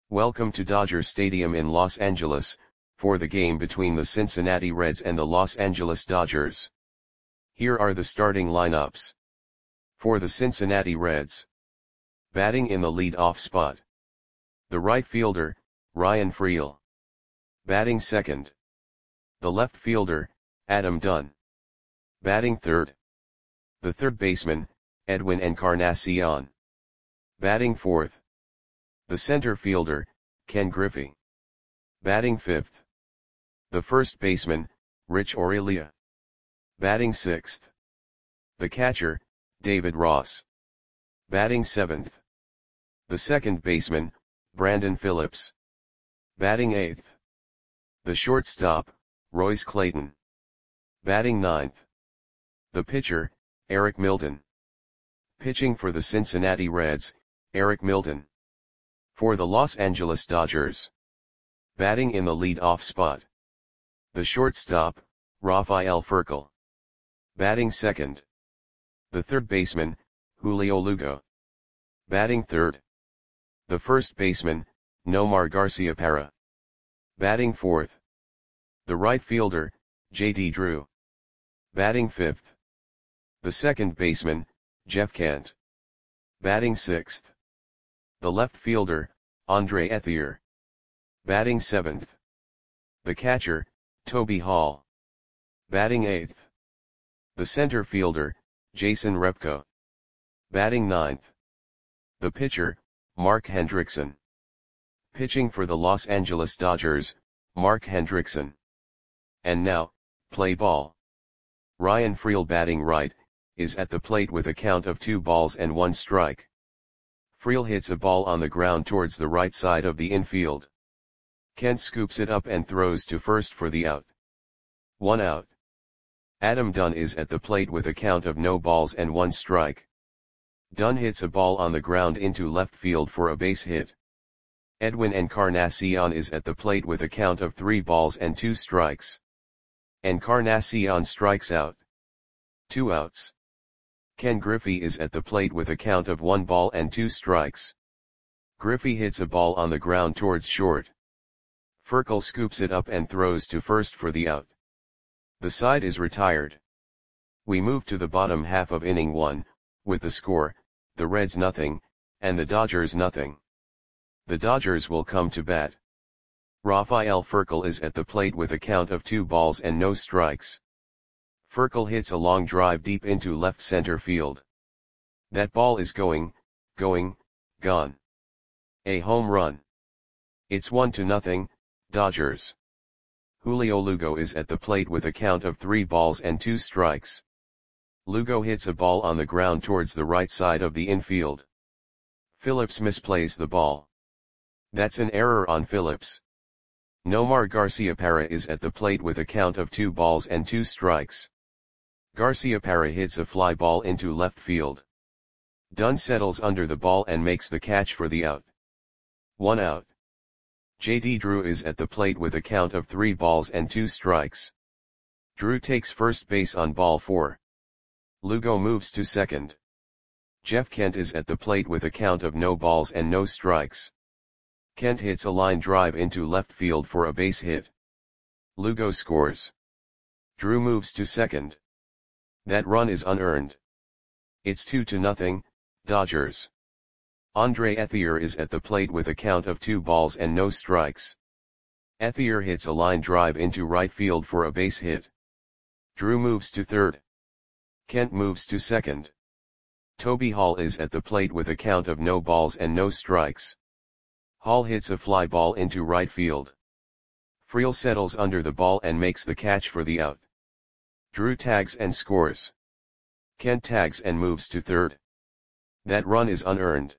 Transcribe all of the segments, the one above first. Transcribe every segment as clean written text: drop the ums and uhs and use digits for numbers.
Welcome to Dodger Stadium in Los Angeles, for the game between the Cincinnati Reds and the Los Angeles Dodgers. Here are the starting lineups. For the Cincinnati Reds. Batting in the lead-off spot. The right fielder, Ryan Freel. Batting second. The left fielder, Adam Dunn. Batting third. The third baseman, Edwin Encarnacion. Batting fourth. The center fielder, Ken Griffey. Batting fifth. The first baseman, Rich Aurelia. Batting sixth. The catcher, David Ross. Batting seventh. The second baseman, Brandon Phillips. Batting eighth. The shortstop, Royce Clayton. Batting ninth. The pitcher, Eric Milton. Pitching for the Cincinnati Reds, Eric Milton. For the Los Angeles Dodgers. Batting in the lead-off spot. The shortstop, Rafael Furcal. Batting second. The third baseman, Julio Lugo. Batting third. The first baseman, Nomar Garciaparra. Batting fourth. The right fielder, J.D. Drew. Batting fifth. The second baseman, Jeff Kent. Batting sixth. The left fielder, Andre Ethier. Batting seventh. The catcher, Toby Hall. Batting eighth. The center fielder, Jason Repko. Batting ninth. The pitcher, Mark Hendrickson. Pitching for the Los Angeles Dodgers, Mark Hendrickson. And now, play ball. Ryan Freel batting right, is at the plate with a count of 2 balls and 1 strike. Freel hits a ball on the ground towards the right side of the infield. Kent scoops it up and throws to first for the out. 1 out. Adam Dunn is at the plate with a count of no balls and 1 strike. Dunn hits a ball on the ground into left field for a base hit. Edwin Encarnacion is at the plate with a count of 3 balls and 2 strikes. Encarnacion strikes out. 2 outs. Ken Griffey is at the plate with a count of 1 ball and 2 strikes. Griffey hits a ball on the ground towards short. Furcal scoops it up and throws to first for the out. The side is retired. We move to the bottom half of inning 1, with the score, the Reds nothing, and the Dodgers nothing. The Dodgers will come to bat. Rafael Furcal is at the plate with a count of 2 balls and no strikes. Furcal hits a long drive deep into left center field. That ball is gone. A home run. It's 1-0, Dodgers. Julio Lugo is at the plate with a count of 3 balls and 2 strikes. Lugo hits a ball on the ground towards the right side of the infield. Phillips misplays the ball. That's an error on Phillips. Nomar Garciaparra is at the plate with a count of 2 balls and 2 strikes. Garciaparra hits a fly ball into left field. Dunn settles under the ball and makes the catch for the out. 1 out. J.D. Drew is at the plate with a count of 3 balls and 2 strikes. Drew takes first base on ball 4. Lugo moves to second. Jeff Kent is at the plate with a count of no balls and no strikes. Kent hits a line drive into left field for a base hit. Lugo scores. Drew moves to second. That run is unearned. It's 2-0, Dodgers. Andre Ethier is at the plate with a count of 2 balls and no strikes. Ethier hits a line drive into right field for a base hit. Drew moves to third. Kent moves to second. Toby Hall is at the plate with a count of no balls and no strikes. Hall hits a fly ball into right field. Freel settles under the ball and makes the catch for the out. Drew tags and scores. Kent tags and moves to third. That run is unearned.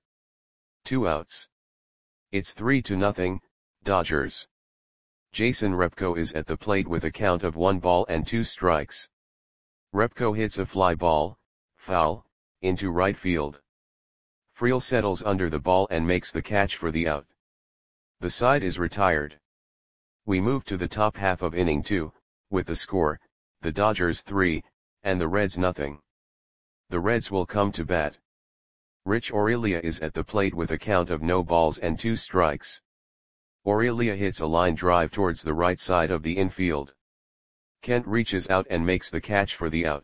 2 outs. It's 3-0, Dodgers. Jason Repko is at the plate with a count of 1 ball and 2 strikes. Repko hits a fly ball, foul, into right field. Freel settles under the ball and makes the catch for the out. The side is retired. We move to the top half of inning 2, with the score, the Dodgers 3, and the Reds nothing. The Reds will come to bat. Rich Aurelia is at the plate with a count of no balls and 2 strikes. Aurelia hits a line drive towards the right side of the infield. Kent reaches out and makes the catch for the out.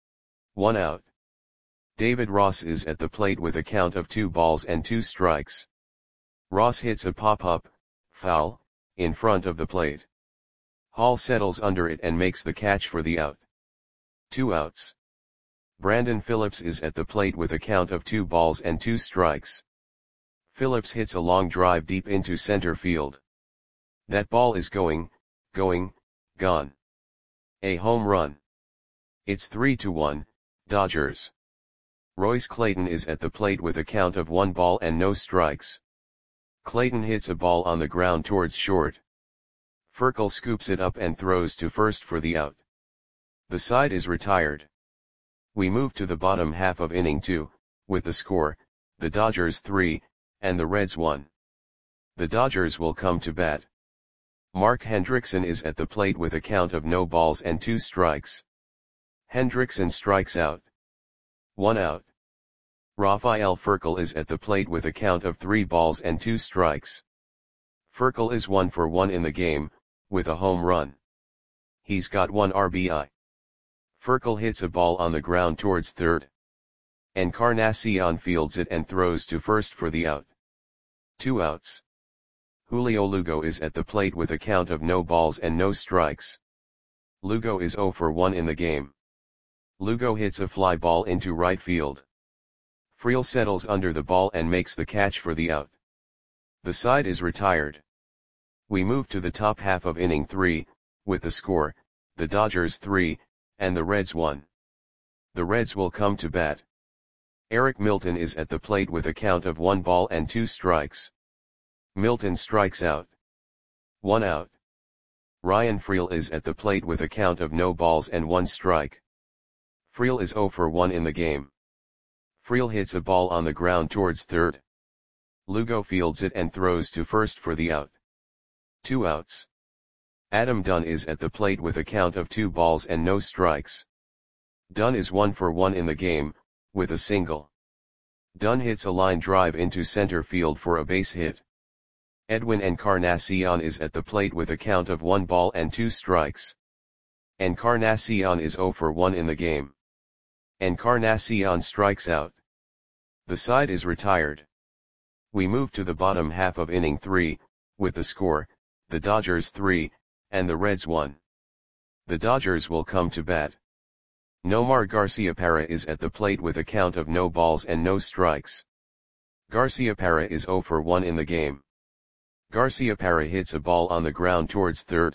1 out. David Ross is at the plate with a count of 2 balls and 2 strikes. Ross hits a pop-up, foul, in front of the plate. Hall settles under it and makes the catch for the out. 2 outs. Brandon Phillips is at the plate with a count of 2 balls and 2 strikes. Phillips hits a long drive deep into center field. That ball is going, gone. A home run. It's 3-1, Dodgers. Royce Clayton is at the plate with a count of 1 ball and no strikes. Clayton hits a ball on the ground towards short. Furcal scoops it up and throws to first for the out. The side is retired. We move to the bottom half of inning 2, with the score, the Dodgers 3, and the Reds 1. The Dodgers will come to bat. Mark Hendrickson is at the plate with a count of no balls and 2 strikes. Hendrickson strikes out. 1 out. Rafael Furcal is at the plate with a count of 3 balls and 2 strikes. Furcal is 1 for 1 in the game, with a home run. He's got 1 RBI. Furcal hits a ball on the ground towards third. Encarnacion fields it and throws to first for the out. 2 outs. Julio Lugo is at the plate with a count of no balls and no strikes. Lugo is 0 for 1 in the game. Lugo hits a fly ball into right field. Friel settles under the ball and makes the catch for the out. The side is retired. We move to the top half of inning 3, with the score, the Dodgers 3, and the Reds 1. The Reds will come to bat. Eric Milton is at the plate with a count of 1 ball and 2 strikes. Milton strikes out. 1 out. Ryan Friel is at the plate with a count of no balls and 1 strike. Friel is 0 for 1 in the game. Friel hits a ball on the ground towards third. Lugo fields it and throws to first for the out. 2 outs. Adam Dunn is at the plate with a count of 2 balls and no strikes. Dunn is 1 for 1 in the game, with a single. Dunn hits a line drive into center field for a base hit. Edwin Encarnacion is at the plate with a count of 1 ball and 2 strikes. Encarnacion is 0 for 1 in the game. Encarnacion strikes out. The side is retired. We move to the bottom half of inning 3, with the score, the Dodgers 3, and the Reds 1. The Dodgers will come to bat. Nomar Garciaparra is at the plate with a count of no balls and no strikes. Garciaparra is 0 for 1 in the game. Garciaparra hits a ball on the ground towards third.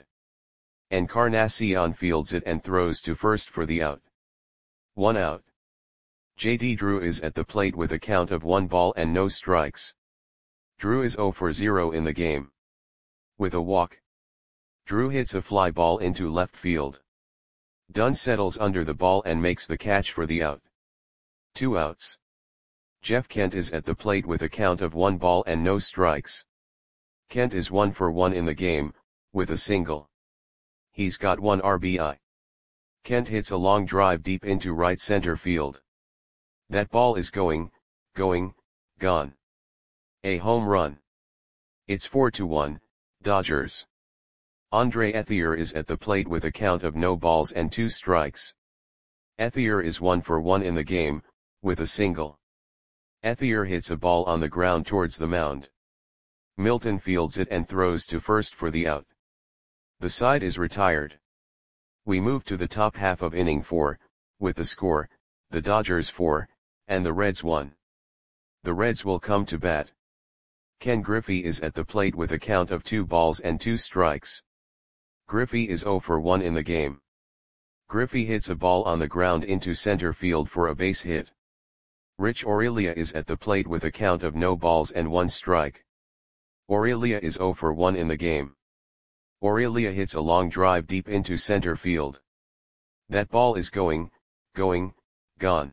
Encarnacion fields it and throws to first for the out. 1 out. J.D. Drew is at the plate with a count of 1 ball and no strikes. Drew is 0 for 0 in the game. With a walk. Drew hits a fly ball into left field. Dunn settles under the ball and makes the catch for the out. 2 outs. Jeff Kent is at the plate with a count of 1 ball and no strikes. Kent is 1 for 1 in the game, with a single. He's got 1 RBI. Kent hits a long drive deep into right center field. That ball is going, gone. A home run. It's 4-1, Dodgers. Andre Ethier is at the plate with a count of no balls and 2 strikes. Ethier is 1 for 1 in the game, with a single. Ethier hits a ball on the ground towards the mound. Milton fields it and throws to first for the out. The side is retired. We move to the top half of inning 4, with the score, the Dodgers 4, and the Reds 1. The Reds will come to bat. Ken Griffey is at the plate with a count of 2 balls and 2 strikes. Griffey is 0 for 1 in the game. Griffey hits a ball on the ground into center field for a base hit. Rich Aurelia is at the plate with a count of no balls and 1 strike. Aurelia is 0 for 1 in the game. Aurelia hits a long drive deep into center field. That ball is going, gone.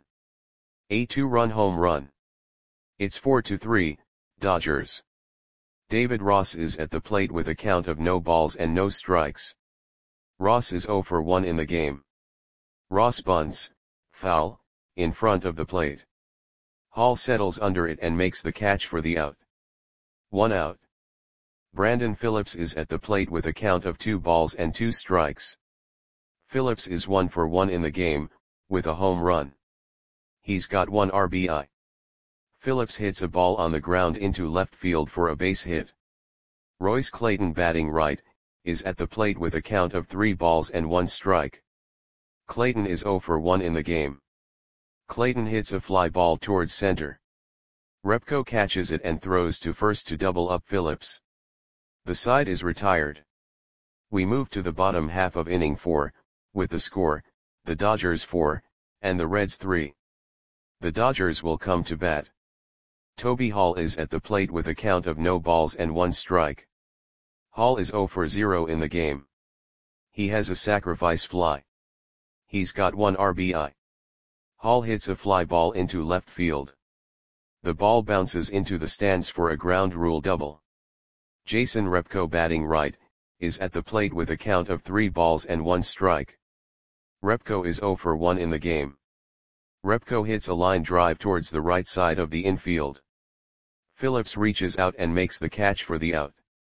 A 2-run home run. It's 4-3, Dodgers. David Ross is at the plate with a count of no balls and no strikes. Ross is 0 for 1 in the game. Ross bunts, foul, in front of the plate. Hall settles under it and makes the catch for the out. 1 out. Brandon Phillips is at the plate with a count of 2 balls and 2 strikes. Phillips is 1 for 1 in the game, with a home run. He's got 1 RBI. Phillips hits a ball on the ground into left field for a base hit. Royce Clayton, batting right, is at the plate with a count of 3 balls and 1 strike. Clayton is 0 for 1 in the game. Clayton hits a fly ball towards center. Repko catches it and throws to first to double up Phillips. The side is retired. We move to the bottom half of inning 4, with the score, the Dodgers 4, and the Reds 3. The Dodgers will come to bat. Toby Hall is at the plate with a count of no balls and 1 strike. Hall is 0 for 0 in the game. He has a sacrifice fly. He's got 1 RBI. Hall hits a fly ball into left field. The ball bounces into the stands for a ground rule double. Jason Repko, batting right, is at the plate with a count of 3 balls and 1 strike. Repko is 0 for 1 in the game. Repko hits a line drive towards the right side of the infield. Phillips reaches out and makes the catch for the out.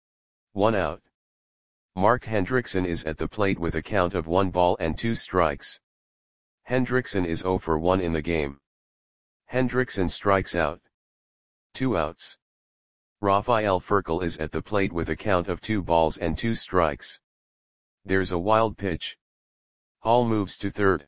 1 out. Mark Hendrickson is at the plate with a count of 1 ball and 2 strikes. Hendrickson is 0 for 1 in the game. Hendrickson strikes out. 2 outs. Rafael Furcal is at the plate with a count of 2 balls and 2 strikes. There's a wild pitch. Hall moves to third.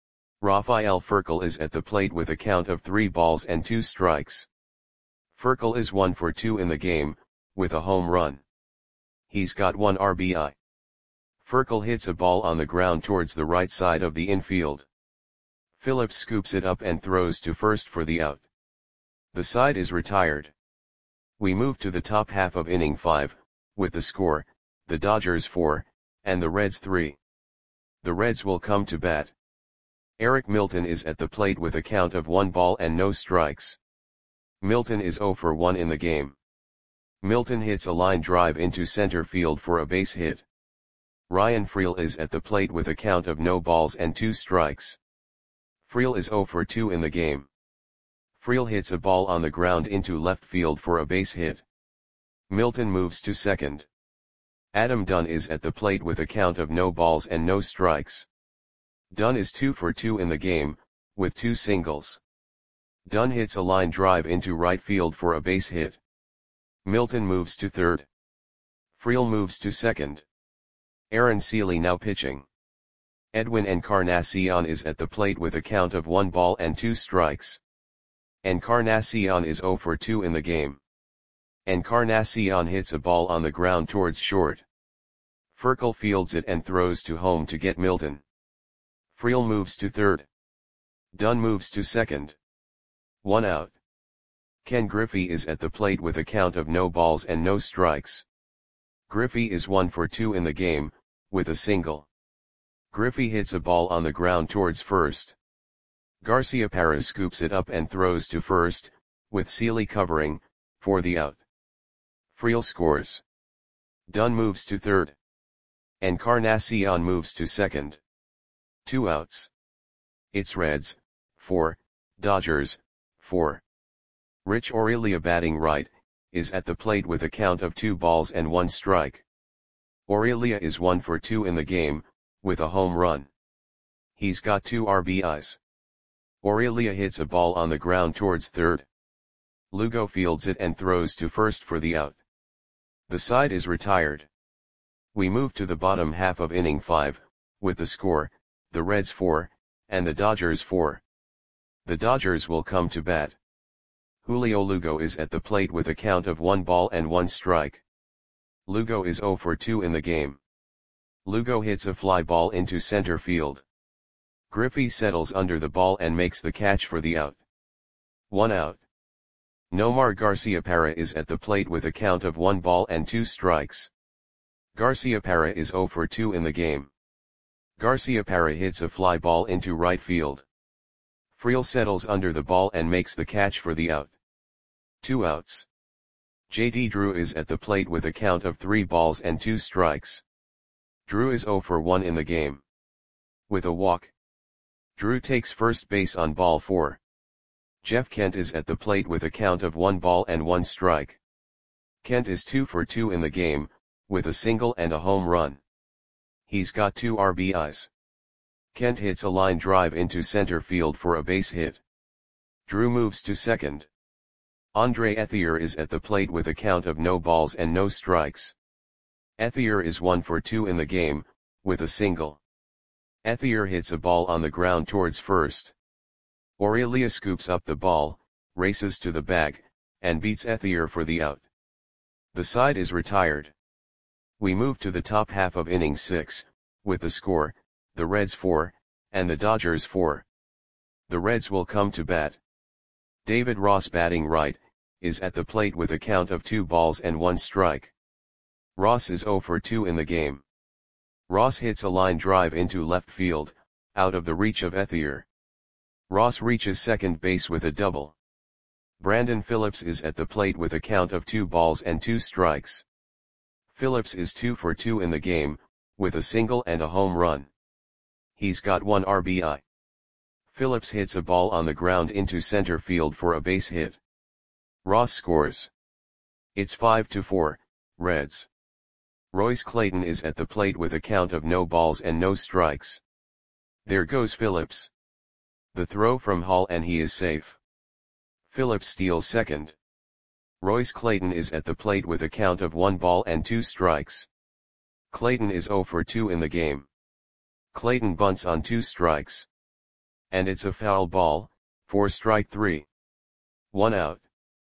Rafael Furcal is at the plate with a count of 3 balls and 2 strikes. Furcal is 1 for 2 in the game, with a home run. He's got 1 RBI. Furcal hits a ball on the ground towards the right side of the infield. Phillips scoops it up and throws to first for the out. The side is retired. We move to the top half of inning 5, with the score, the Dodgers 4, and the Reds 3. The Reds will come to bat. Eric Milton is at the plate with a count of 1 ball and no strikes. Milton is 0 for 1 in the game. Milton hits a line drive into center field for a base hit. Ryan Freel is at the plate with a count of no balls and 2 strikes. Freel is 0 for 2 in the game. Freel hits a ball on the ground into left field for a base hit. Milton moves to second. Adam Dunn is at the plate with a count of no balls and no strikes. Dunn is 2 for 2 in the game, with 2 singles. Dunn hits a line drive into right field for a base hit. Milton moves to third. Freel moves to second. Aaron Seeley now pitching. Edwin Encarnacion is at the plate with a count of 1 ball and 2 strikes. Encarnacion is 0 for 2 in the game. Encarnacion hits a ball on the ground towards short. Furcal fields it and throws to home to get Milton. Freel moves to third. Dunn moves to second. 1 out. Ken Griffey is at the plate with a count of no balls and no strikes. Griffey is 1 for 2 in the game, with a single. Griffey hits a ball on the ground towards first. Garciaparra scoops it up and throws to first, with Seeley covering, for the out. Freel scores. Dunn moves to third. Encarnacion moves to second. 2 outs. It's Reds, 4, Dodgers, 4. Rich Aurelia, batting right, is at the plate with a count of 2 balls and 1 strike. Aurelia is 1 for 2 in the game, with a home run. He's got 2 RBIs. Aurelia hits a ball on the ground towards third. Lugo fields it and throws to first for the out. The side is retired. We move to the bottom half of inning 5, with the score, the Reds 4, and the Dodgers 4. The Dodgers will come to bat. Julio Lugo is at the plate with a count of 1 ball and 1 strike. Lugo is 0 for 2 in the game. Lugo hits a fly ball into center field. Griffey settles under the ball and makes the catch for the out. 1 out. Nomar Garciaparra is at the plate with a count of 1 ball and 2 strikes. Garciaparra is 0 for 2 in the game. Garciaparra hits a fly ball into right field. Freel settles under the ball and makes the catch for the out. 2 outs. J.D. Drew is at the plate with a count of 3 balls and 2 strikes. Drew is 0 for 1 in the game. With a walk. Drew takes first base on ball 4. Jeff Kent is at the plate with a count of 1 ball and 1 strike. Kent is 2 for 2 in the game, with a single and a home run. He's got 2 RBIs. Kent hits a line drive into center field for a base hit. Drew moves to second. Andre Ethier is at the plate with a count of no balls and no strikes. Ethier is 1 for 2 in the game, with a single. Ethier hits a ball on the ground towards first. Aurelia scoops up the ball, races to the bag, and beats Ethier for the out. The side is retired. We move to the top half of inning 6, with the score, the Reds 4, and the Dodgers 4. The Reds will come to bat. David Ross, batting right, is at the plate with a count of 2 balls and 1 strike. Ross is 0 for 2 in the game. Ross hits a line drive into left field, out of the reach of Ethier. Ross reaches second base with a double. Brandon Phillips is at the plate with a count of 2 balls and 2 strikes. Phillips is 2 for 2 in the game, with a single and a home run. He's got 1 RBI. Phillips hits a ball on the ground into center field for a base hit. Ross scores. It's 5-4, Reds. Royce Clayton is at the plate with a count of no balls and no strikes. There goes Phillips. The throw from Hall and he is safe. Phillips steals second. Royce Clayton is at the plate with a count of 1 ball and 2 strikes. Clayton is 0 for 2 in the game. Clayton bunts on 2 strikes. And it's a foul ball, for strike 3. 1 out.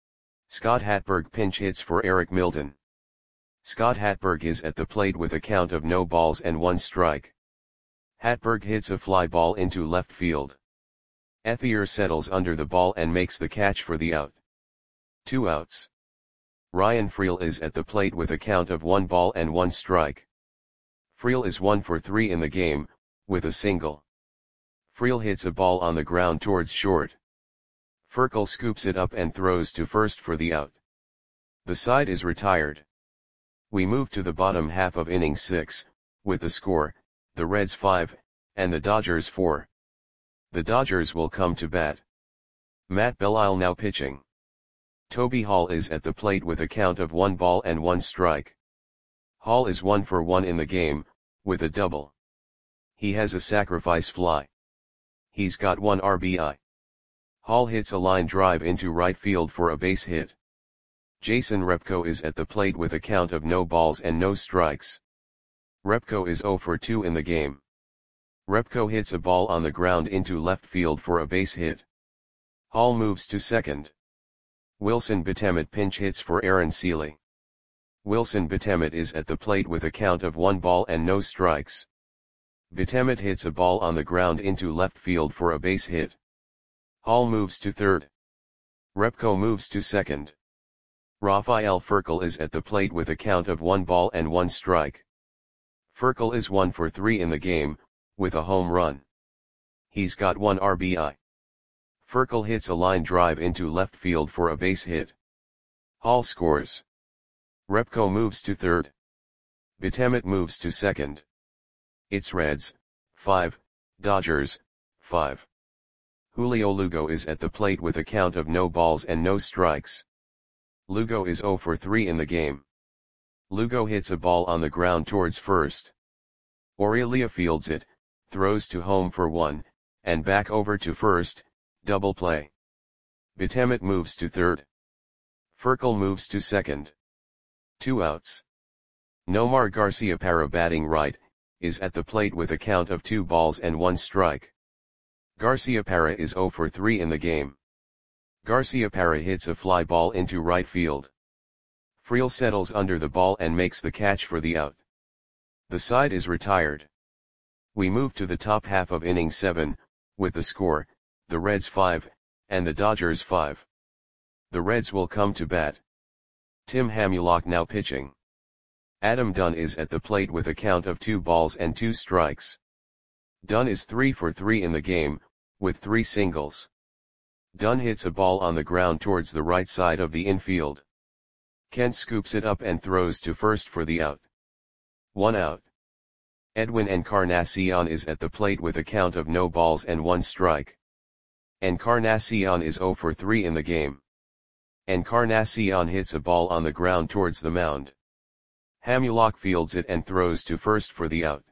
Scott Hatberg pinch hits for Eric Milton. Scott Hatberg is at the plate with a count of no balls and 1 strike. Hatberg hits a fly ball into left field. Ethier settles under the ball and makes the catch for the out. 2 outs. Ryan Freel is at the plate with a count of 1 ball and 1 strike. Freel is 1 for 3 in the game, with a single. Freel hits a ball on the ground towards short. Furkel scoops it up and throws to first for the out. The side is retired. We move to the bottom half of inning 6, with the score, the Reds 5, and the Dodgers 4. The Dodgers will come to bat. Matt Belisle now pitching. Toby Hall is at the plate with a count of 1 ball and 1 strike. Hall is 1 for 1 in the game, with a double. He has a sacrifice fly. He's got 1 RBI. Hall hits a line drive into right field for a base hit. Jason Repko is at the plate with a count of no balls and no strikes. Repko is 0 for 2 in the game. Repko hits a ball on the ground into left field for a base hit. Hall moves to second. Wilson Betemet pinch hits for Aaron Seeley. Wilson Betemet is at the plate with a count of 1 ball and no strikes. Betemet hits a ball on the ground into left field for a base hit. Hall moves to third. Repko moves to second. Rafael Furkel is at the plate with a count of 1 ball and 1 strike. Furkel is 1 for 3 in the game, with a home run. He's got 1 RBI. Furkel hits a line drive into left field for a base hit. Hall scores. Repko moves to third. Betemet moves to second. It's Reds 5, Dodgers 5. Julio Lugo is at the plate with a count of no balls and no strikes. Lugo is 0 for 3 in the game. Lugo hits a ball on the ground towards first. Aurelia fields it, throws to home for 1, and back over to first, double play. Betemet moves to third. Furkel moves to second. 2 outs. Nomar Garciaparra, batting right, is at the plate with a count of 2 balls and 1 strike. Garciaparra is 0 for 3 in the game. Garciaparra hits a fly ball into right field. Freel settles under the ball and makes the catch for the out. The side is retired. We move to the top half of inning 7, with the score, the Reds 5, and the Dodgers 5. The Reds will come to bat. Tim Hamulak now pitching. Adam Dunn is at the plate with a count of 2 balls and 2 strikes. Dunn is 3 for 3 in the game, with 3 singles. Dunn hits a ball on the ground towards the right side of the infield. Kent scoops it up and throws to first for the out. 1 out. Edwin Encarnacion is at the plate with a count of no balls and 1 strike. Encarnacion is 0 for 3 in the game. Encarnacion hits a ball on the ground towards the mound. Hamulak fields it and throws to first for the out.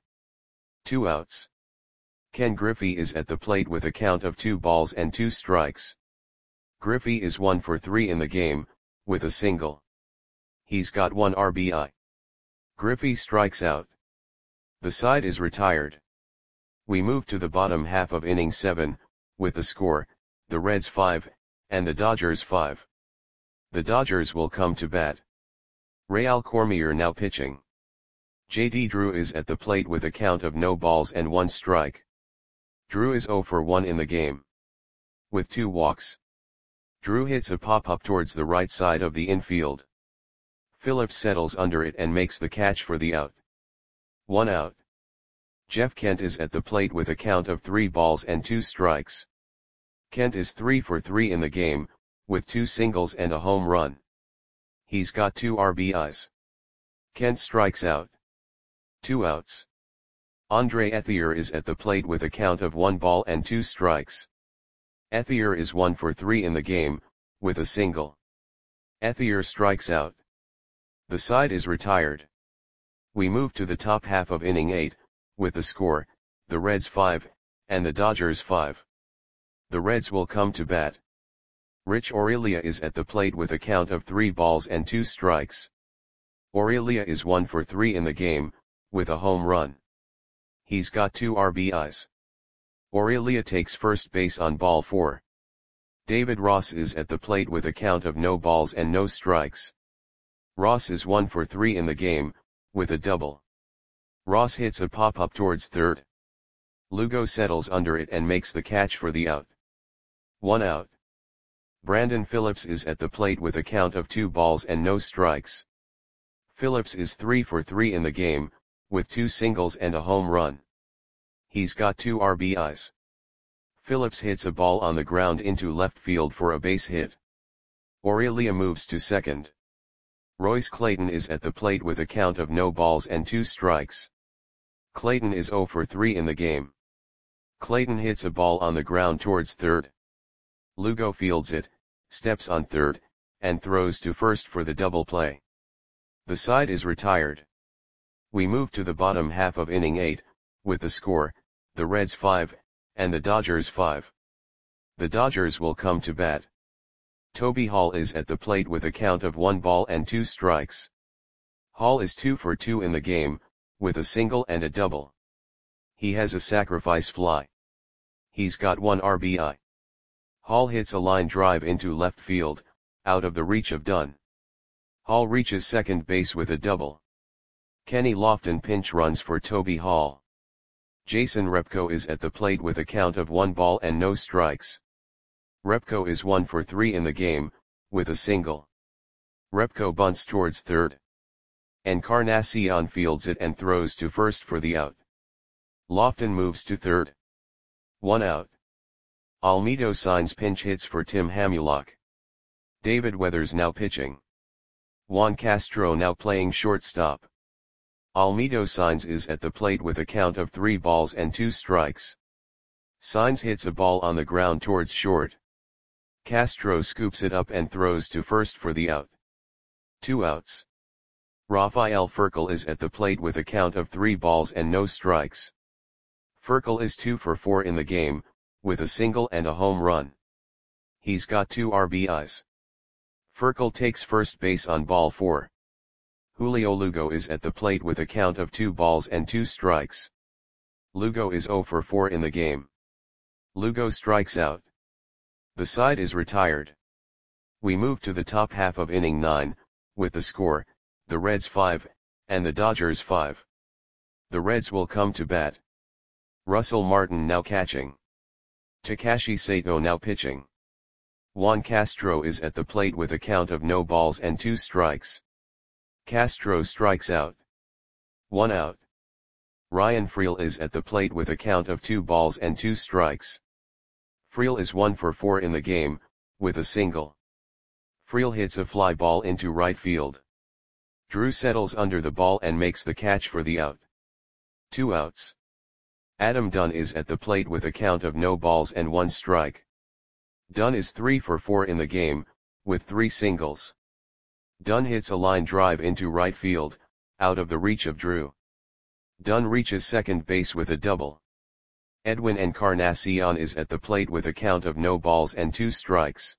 2 outs. Ken Griffey is at the plate with a count of 2 balls and 2 strikes. Griffey is 1 for 3 in the game, with a single. He's got 1 RBI. Griffey strikes out. The side is retired. We move to the bottom half of inning 7, with the score, the Reds 5, and the Dodgers 5. The Dodgers will come to bat. Real Cormier now pitching. J.D. Drew is at the plate with a count of no balls and 1 strike. Drew is 0 for 1 in the game. With 2 walks. Drew hits a pop-up towards the right side of the infield. Phillips settles under it and makes the catch for the out. 1 out. Jeff Kent is at the plate with a count of 3 balls and 2 strikes. Kent is 3 for 3 in the game, with 2 singles and a home run. He's got 2 RBIs. Kent strikes out. 2 outs. Andre Ethier is at the plate with a count of 1 ball and 2 strikes. Ethier is 1 for 3 in the game, with a single. Ethier strikes out. The side is retired. We move to the top half of inning 8, with the score, the Reds 5, and the Dodgers 5. The Reds will come to bat. Rich Aurelia is at the plate with a count of 3 balls and 2 strikes. Aurelia is 1 for 3 in the game, with a home run. He's got 2 RBIs. Aurelia takes first base on ball 4. David Ross is at the plate with a count of no balls and no strikes. Ross is 1 for 3 in the game, with a double. Ross hits a pop-up towards third. Lugo settles under it and makes the catch for the out. 1 out. Brandon Phillips is at the plate with a count of 2 balls and no strikes. Phillips is 3 for 3 in the game, with 2 singles and a home run. He's got 2 RBIs. Phillips hits a ball on the ground into left field for a base hit. Aurelia moves to second. Royce Clayton is at the plate with a count of no balls and 2 strikes. Clayton is 0 for 3 in the game. Clayton hits a ball on the ground towards third. Lugo fields it, steps on third, and throws to first for the double play. The side is retired. We move to the bottom half of inning 8, with the score, the Reds 5, and the Dodgers 5. The Dodgers will come to bat. Toby Hall is at the plate with a count of 1 ball and 2 strikes. Hall is 2 for 2 in the game, with a single and a double. He has a sacrifice fly. He's got 1 RBI. Hall hits a line drive into left field, out of the reach of Dunn. Hall reaches second base with a double. Kenny Lofton pinch runs for Toby Hall. Jason Repko is at the plate with a count of 1 ball and no strikes. Repko is 1 for 3 in the game, with a single. Repko bunts towards third. Encarnacion fields it and throws to first for the out. Lofton moves to third. 1 out. Almedo signs pinch hits for Tim Hamulak. David Weathers now pitching. Juan Castro now playing shortstop. Almedo Signs is at the plate with a count of 3 balls and 2 strikes. Signs hits a ball on the ground towards short. Castro scoops it up and throws to first for the out. 2 outs. Rafael Furcal is at the plate with a count of 3 balls and no strikes. Furcal is 2 for 4 in the game, with a single and a home run. He's got 2 RBIs. Furcal takes first base on ball 4. Julio Lugo is at the plate with a count of 2 balls and 2 strikes. Lugo is 0 for 4 in the game. Lugo strikes out. The side is retired. We move to the top half of inning 9, with the score, the Reds 5, and the Dodgers 5. The Reds will come to bat. Russell Martin now catching. Takashi Sato now pitching. Juan Castro is at the plate with a count of no balls and 2 strikes. Castro strikes out. 1 out. Ryan Freel is at the plate with a count of 2 balls and 2 strikes. Freel is 1 for 4 in the game, with a single. Freel hits a fly ball into right field. Drew settles under the ball and makes the catch for the out. 2 outs. Adam Dunn is at the plate with a count of no balls and 1 strike. Dunn is 3 for 4 in the game, with 3 singles. Dunn hits a line drive into right field, out of the reach of Drew. Dunn reaches second base with a double. Edwin Encarnacion is at the plate with a count of no balls and 2 strikes.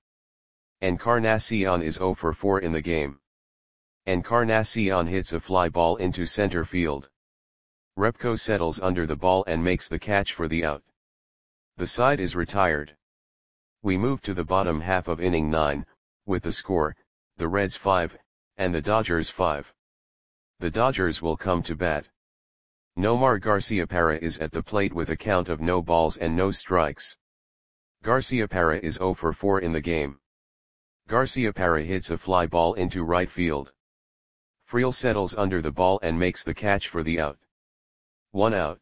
Encarnacion is 0 for 4 in the game. Encarnacion hits a fly ball into center field. Repko settles under the ball and makes the catch for the out. The side is retired. We move to the bottom half of inning 9, with the score, the Reds 5, and the Dodgers 5. The Dodgers will come to bat. Nomar Garciaparra is at the plate with a count of no balls and no strikes. Garciaparra is 0 for 4 in the game. Garciaparra hits a fly ball into right field. Friel settles under the ball and makes the catch for the out. 1 out.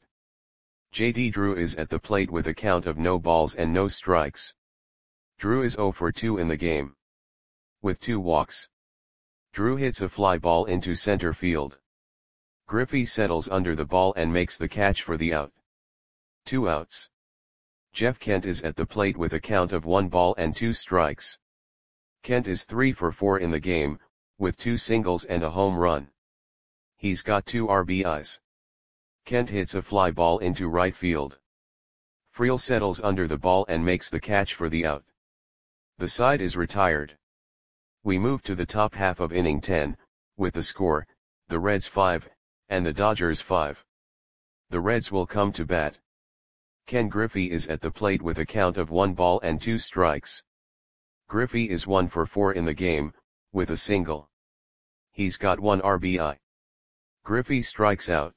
J.D. Drew is at the plate with a count of no balls and no strikes. Drew is 0 for 2 in the game. With 2 walks. Drew hits a fly ball into center field. Griffey settles under the ball and makes the catch for the out. 2 outs. Jeff Kent is at the plate with a count of 1 ball and 2 strikes. Kent is 3 for 4 in the game, with 2 singles and a home run. He's got 2 RBIs. Kent hits a fly ball into right field. Friel settles under the ball and makes the catch for the out. The side is retired. We move to the top half of inning 10, with the score, the Reds 5, and the Dodgers 5. The Reds will come to bat. Ken Griffey is at the plate with a count of 1 ball and 2 strikes. Griffey is 1 for 4 in the game, with a single. He's got 1 RBI. Griffey strikes out.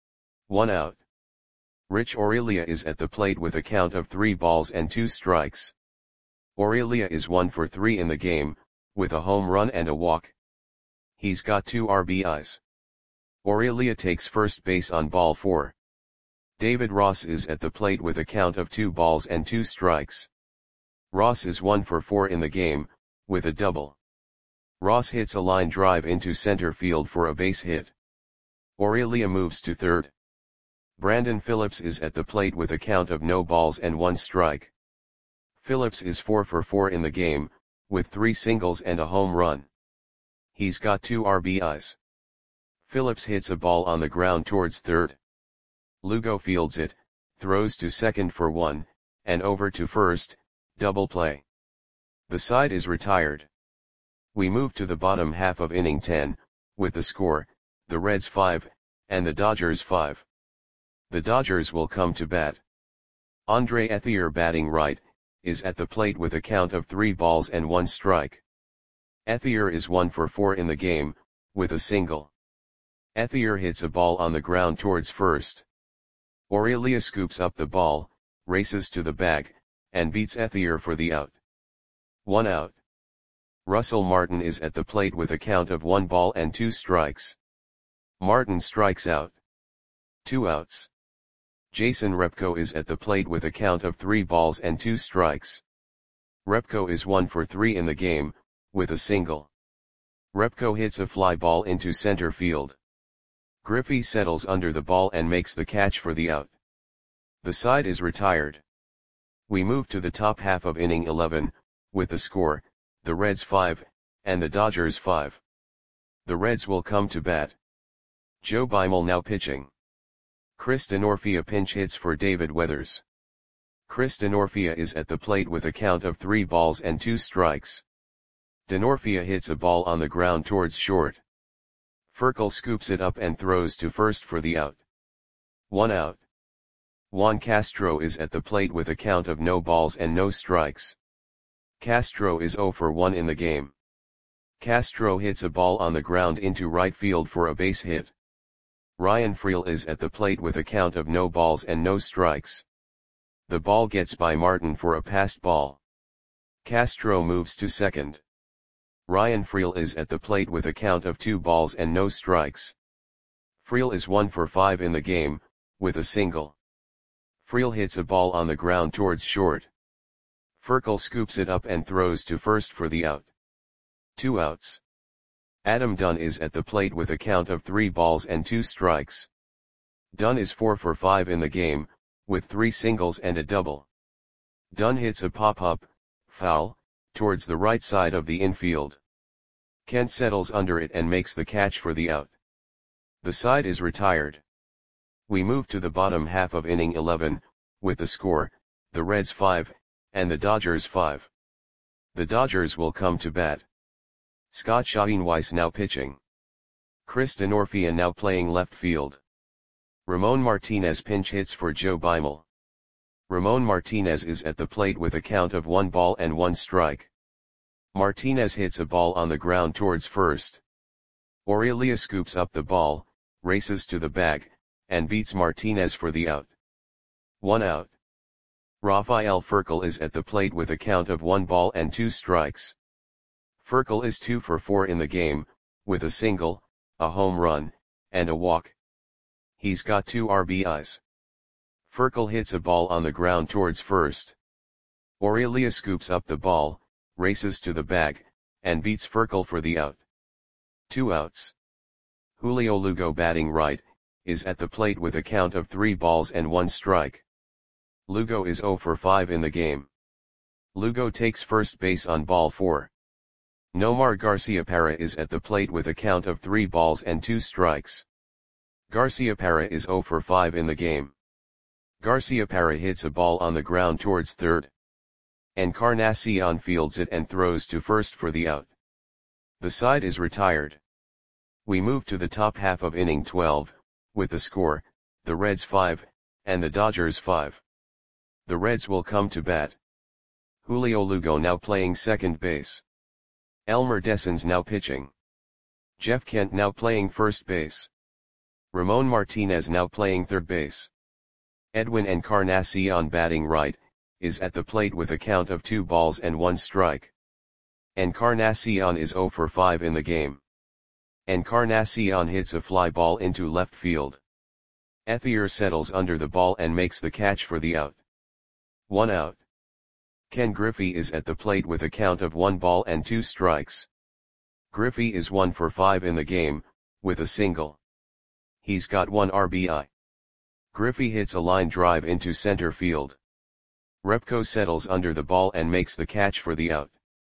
1 out. Rich Aurelia is at the plate with a count of 3 balls and 2 strikes. Aurelia is 1 for 3 in the game, with a home run and a walk. He's got 2 RBIs. Aurelia takes first base on ball 4. David Ross is at the plate with a count of 2 balls and 2 strikes. Ross is 1 for 4 in the game, with a double. Ross hits a line drive into center field for a base hit. Aurelia moves to third. Brandon Phillips is at the plate with a count of no balls and 1 strike. Phillips is 4 for 4 in the game, with 3 singles and a home run. He's got 2 RBIs. Phillips hits a ball on the ground towards third. Lugo fields it, throws to second for 1, and over to first, double play. The side is retired. We move to the bottom half of inning 10, with the score, the Reds 5, and the Dodgers 5. The Dodgers will come to bat. Andre Ethier, batting right, is at the plate with a count of 3 balls and 1 strike. Ethier is 1 for 4 in the game, with a single. Ethier hits a ball on the ground towards first. Aurelia scoops up the ball, races to the bag, and beats Ethier for the out. 1 out. Russell Martin is at the plate with a count of 1 ball and 2 strikes. Martin strikes out. 2 outs. Jason Repko is at the plate with a count of 3 balls and 2 strikes. Repko is 1 for 3 in the game, with a single. Repko hits a fly ball into center field. Griffey settles under the ball and makes the catch for the out. The side is retired. We move to the top half of inning 11, with the score, the Reds 5, and the Dodgers 5. The Reds will come to bat. Joe Beimel now pitching. Chris Denorfia pinch hits for David Weathers. Chris Denorfia is at the plate with a count of 3 balls and 2 strikes. Denorfia hits a ball on the ground towards short. Furkel scoops it up and throws to first for the out. 1 out. Juan Castro is at the plate with a count of no balls and no strikes. Castro is 0 for 1 in the game. Castro hits a ball on the ground into right field for a base hit. Ryan Friel is at the plate with a count of no balls and no strikes. The ball gets by Martin for a passed ball. Castro moves to second. Ryan Friel is at the plate with a count of 2 balls and no strikes. Friel is 1 for 5 in the game, with a single. Friel hits a ball on the ground towards short. Furkel scoops it up and throws to first for the out. 2 outs. Adam Dunn is at the plate with a count of 3 balls and 2 strikes. Dunn is 4 for 5 in the game, with 3 singles and a double. Dunn hits a pop-up, foul, towards the right side of the infield. Kent settles under it and makes the catch for the out. The side is retired. We move to the bottom half of inning 11, with the score, the Reds 5, and the Dodgers 5. The Dodgers will come to bat. Scott Schoenweiss now pitching. Chris Denorfia now playing left field. Ramon Martinez pinch hits for Joe Beimel. Ramon Martinez is at the plate with a count of 1 strike. Martinez hits a ball on the ground towards first. Aurelia scoops up the ball, races to the bag, and beats Martinez for the out. 1 out. Rafael Furcal is at the plate with a count of 1 strikes. Furcal is 2 for 4 in the game, with a single, a home run, and a walk. He's got 2 RBIs. Furcal hits a ball on the ground towards first. Aurelia scoops up the ball, races to the bag, and beats Furcal for the out. 2 outs. Julio Lugo batting right, is at the plate with a count of 3 strike. Lugo is 0 for 5 in the game. Lugo takes first base on ball 4. Nomar Garciaparra is at the plate with a count of 3 strikes. Garciaparra is 0 for 5 in the game. Garciaparra hits a ball on the ground towards third. Encarnacion fields it and throws to first for the out. The side is retired. We move to the top half of inning 12, with the score, the Reds 5, and the Dodgers 5. The Reds will come to bat. Julio Lugo now playing second base. Elmer Dessens now pitching. Jeff Kent now playing first base. Ramon Martinez now playing third base. Edwin Encarnacion batting right, is at the plate with a count of 2 strike. Encarnacion is 0 for 5 in the game. Encarnacion hits a fly ball into left field. Ethier settles under the ball and makes the catch for the out. 1 out. Ken Griffey is at the plate with a count of 1 strikes. Griffey is 1 for 5 in the game, with a single. He's got 1 RBI. Griffey hits a line drive into center field. Repko settles under the ball and makes the catch for the out.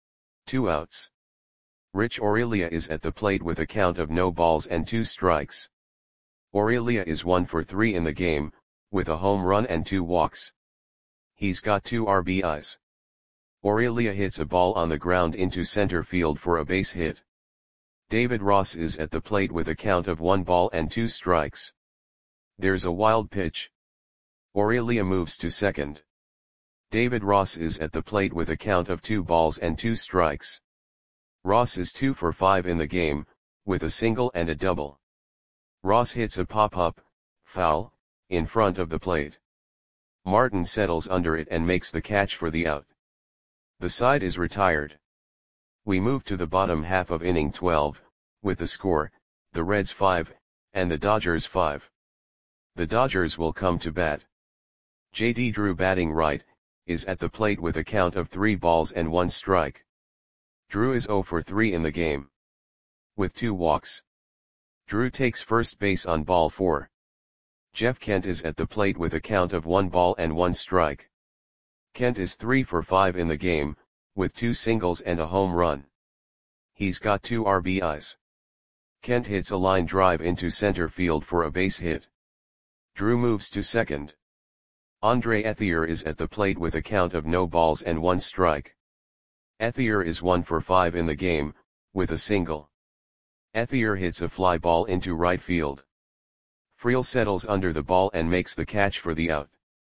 2 outs. Rich Aurelia is at the plate with a count of 2 strikes. Aurelia is 1 for 3 in the game, with a home run and 2 walks. He's got 2 RBIs. Aurelia hits a ball on the ground into center field for a base hit. David Ross is at the plate with a count of 2 strikes. There's a wild pitch. Aurelia moves to second. David Ross is at the plate with a count of 2 strikes. Ross is 2 for 5 in the game, with a single and a double. Ross hits a pop-up, foul, in front of the plate. Martin settles under it and makes the catch for the out. The side is retired. We move to the bottom half of inning 12, with the score, the Reds 5, and the Dodgers 5. The Dodgers will come to bat. J.D. Drew batting right, is at the plate with a count of 3 strike. Drew is 0 for 3 in the game. With 2 walks. Drew takes first base on ball 4. Jeff Kent is at the plate with a count of 1 strike. Kent is 3 for 5 in the game, with 2 singles and a home run. He's got 2 RBIs. Kent hits a line drive into center field for a base hit. Drew moves to second. Andre Ethier is at the plate with a count of 1 strike. Ethier is 1 for 5 in the game, with a single. Ethier hits a fly ball into right field. Friel settles under the ball and makes the catch for the out.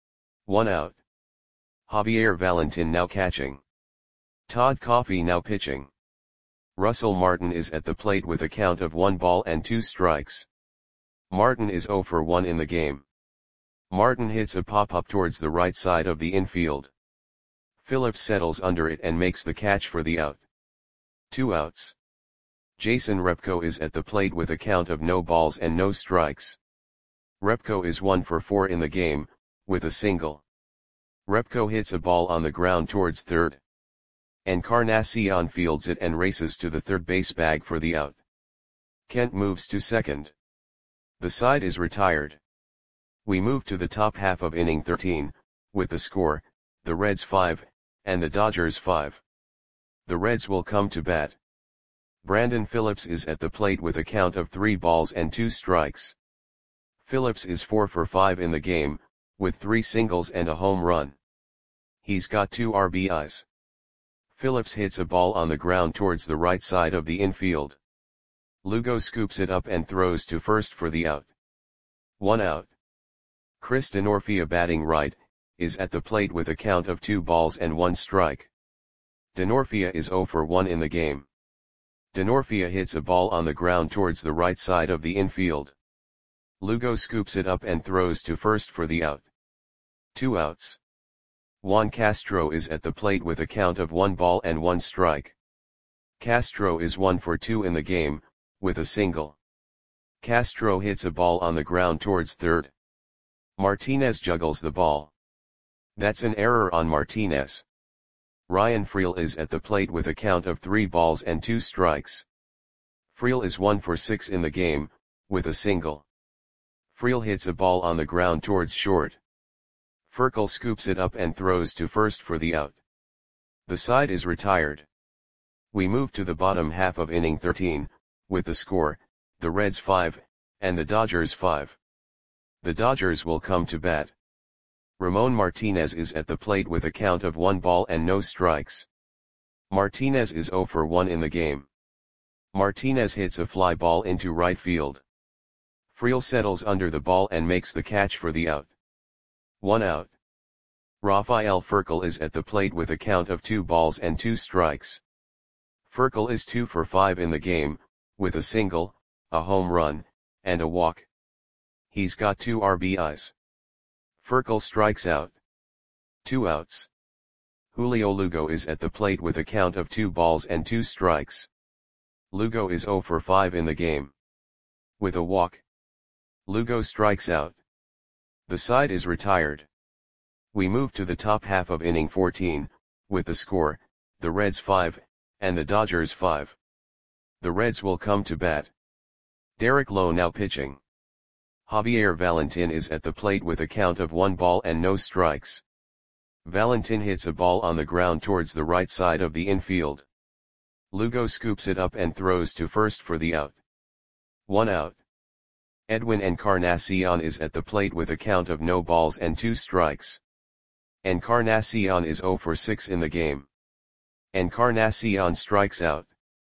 1 out. Javier Valentin now catching. Todd Coffey now pitching. Russell Martin is at the plate with a count of 2 strikes. Martin is 0 for 1 in the game. Martin hits a pop-up towards the right side of the infield. Phillips settles under it and makes the catch for the out. 2 outs. Jason Repko is at the plate with a count of no strikes. Repko is 1 for 4 in the game, with a single. Repko hits a ball on the ground towards third. Encarnacion fields it and races to the third base bag for the out. Kent moves to second. The side is retired. We move to the top half of inning 13, with the score, the Reds 5, and the Dodgers 5. The Reds will come to bat. Brandon Phillips is at the plate with a count of 3 balls and 2 strikes. Phillips is 4 for 5 in the game, with 3 singles and a home run. He's got 2 RBIs. Phillips hits a ball on the ground towards the right side of the infield. Lugo scoops it up and throws to first for the out. 1 out. Chris Denorfia, batting right, is at the plate with a count of 2 balls and 1 strike. Denorfia is 0 for 1 in the game. Denorfia hits a ball on the ground towards the right side of the infield. Lugo scoops it up and throws to first for the out. 2 outs. Juan Castro is at the plate with a count of 1 ball and 1 strike. Castro is 1 for 2 in the game, with a single. Castro hits a ball on the ground towards third. Martinez juggles the ball. That's an error on Martinez. Ryan Freel is at the plate with a count of 3 balls and 2 strikes. Freel is 1 for 6 in the game, with a single. Freel hits a ball on the ground towards short. Furkel scoops it up and throws to first for the out. The side is retired. We move to the bottom half of inning 13, with the score, the Reds 5, and the Dodgers 5. The Dodgers will come to bat. Ramon Martinez is at the plate with a count of 1 ball and no strikes. Martinez is 0 for 1 in the game. Martinez hits a fly ball into right field. Freel settles under the ball and makes the catch for the out. 1 out. Rafael Furkel is at the plate with a count of 2 balls and 2 strikes. Furkel is 2 for 5 in the game, with a single, a home run, and a walk. He's got 2 RBIs. Furkel strikes out. 2 outs. Julio Lugo is at the plate with a count of 2 balls and 2 strikes. Lugo is 0 for 5 in the game. With a walk. Lugo strikes out. The side is retired. We move to the top half of inning 14, with the score, the Reds 5, and the Dodgers 5. The Reds will come to bat. Derek Lowe now pitching. Javier Valentin is at the plate with a count of 1 ball and no strikes. Valentin hits a ball on the ground towards the right side of the infield. Lugo scoops it up and throws to first for the out. 1 out. Edwin Encarnacion is at the plate with a count of no balls and 2 strikes. Encarnacion is 0 for 6 in the game. Encarnacion strikes out.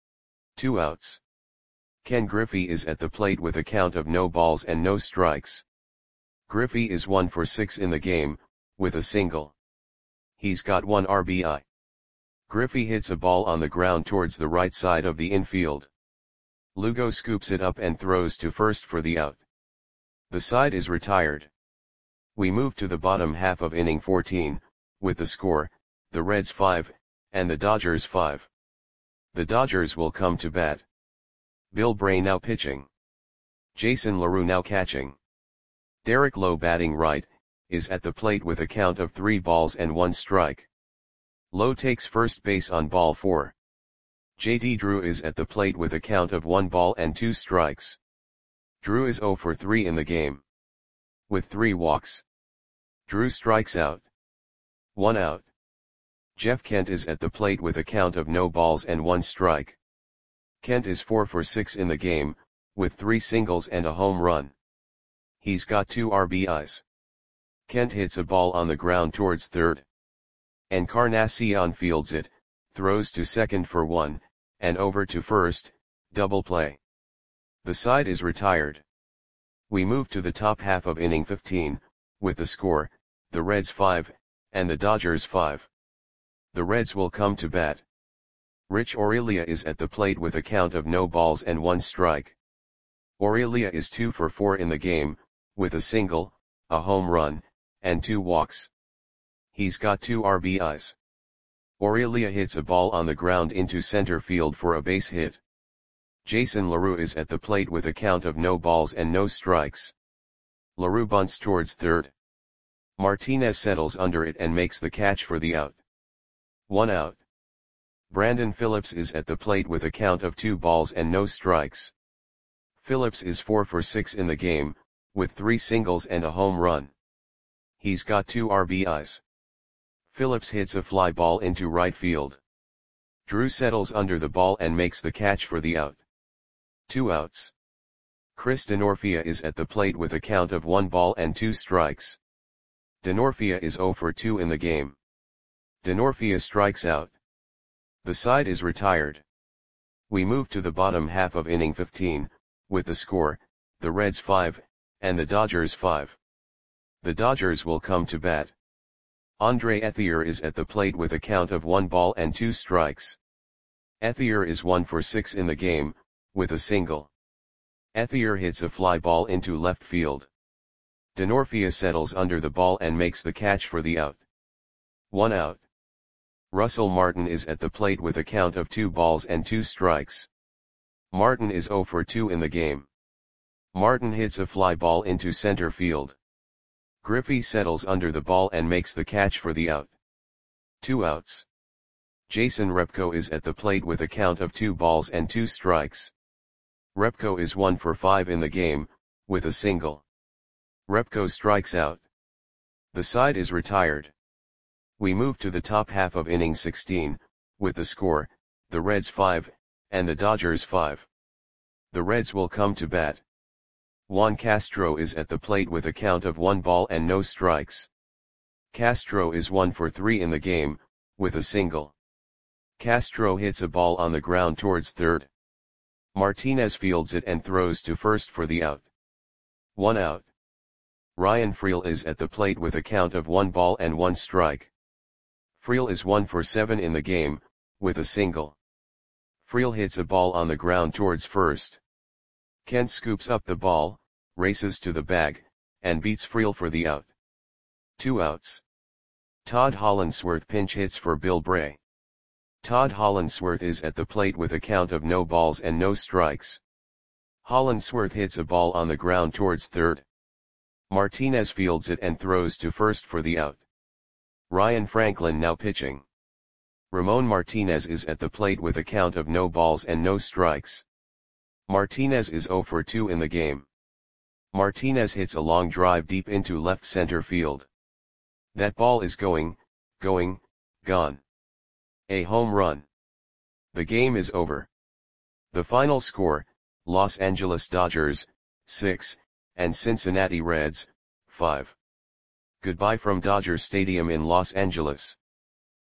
2 outs. Ken Griffey is at the plate with a count of no balls and no strikes. Griffey is 1 for 6 in the game, with a single. He's got 1 RBI. Griffey hits a ball on the ground towards the right side of the infield. Lugo scoops it up and throws to first for the out. The side is retired. We move to the bottom half of inning 14, with the score, the Reds 5, and the Dodgers 5. The Dodgers will come to bat. Bill Bray now pitching. Jason LaRue now catching. Derek Lowe, batting right, is at the plate with a count of 3 balls and 1 strike. Lowe takes first base on ball 4. J.D. Drew is at the plate with a count of 1 ball and 2 strikes. Drew is 0 for 3 in the game. With 3 walks. Drew strikes out. 1 out. Jeff Kent is at the plate with a count of no balls and 1 strike. Kent is 4 for 6 in the game, with 3 singles and a home run. He's got 2 RBIs. Kent hits a ball on the ground towards third. Encarnacion fields it, throws to second for 1, and over to first, double play. The side is retired. We move to the top half of inning 15, with the score, the Reds 5, and the Dodgers 5. The Reds will come to bat. Rich Aurelia is at the plate with a count of no balls and 1 strike. Aurelia is 2 for 4 in the game, with a single, a home run, and 2 walks. He's got 2 RBIs. Aurelia hits a ball on the ground into center field for a base hit. Jason LaRue is at the plate with a count of no balls and no strikes. LaRue bunts towards third. Martinez settles under it and makes the catch for the out. 1 out. Brandon Phillips is at the plate with a count of 2 balls and no strikes. Phillips is 4 for 6 in the game, with 3 singles and a home run. He's got 2 RBIs. Phillips hits a fly ball into right field. Drew settles under the ball and makes the catch for the out. 2 outs. Chris Denorfia is at the plate with a count of 1 ball and 2 strikes. Denorfia is 0 for 2 in the game. Denorfia strikes out. The side is retired. We move to the bottom half of inning 15, with the score, the Reds 5, and the Dodgers 5. The Dodgers will come to bat. Andre Ethier is at the plate with a count of 1 ball and 2 strikes. Ethier is 1 for 6 in the game, with a single. Ethier hits a fly ball into left field. Denorfia settles under the ball and makes the catch for the out. 1 out. Russell Martin is at the plate with a count of 2 balls and 2 strikes. Martin is 0 for 2 in the game. Martin hits a fly ball into center field. Griffey settles under the ball and makes the catch for the out. 2 outs. Jason Repko is at the plate with a count of 2 balls and 2 strikes. Repko is 1 for 5 in the game, with a single. Repko strikes out. The side is retired. We move to the top half of inning 16, with the score, the Reds 5, and the Dodgers 5. The Reds will come to bat. Juan Castro is at the plate with a count of 1 ball and no strikes. Castro is 1 for 3 in the game, with a single. Castro hits a ball on the ground towards third. Martinez fields it and throws to first for the out. 1 out. Ryan Freel is at the plate with a count of 1 ball and 1 strike. Freel is 1 for 7 in the game, with a single. Freel hits a ball on the ground towards first. Kent scoops up the ball, races to the bag, and beats Freel for the out. 2 outs. Todd Hollandsworth pinch hits for Bill Bray. Todd Hollandsworth is at the plate with a count of no balls and no strikes. Hollandsworth hits a ball on the ground towards third. Martinez fields it and throws to first for the out. Ryan Franklin now pitching. Ramon Martinez is at the plate with a count of no balls and no strikes. Martinez is 0 for 2 in the game. Martinez hits a long drive deep into left center field. That ball is gone. A home run. The game is over. The final score, Los Angeles Dodgers, 6, and Cincinnati Reds, 5. Goodbye from Dodger Stadium in Los Angeles.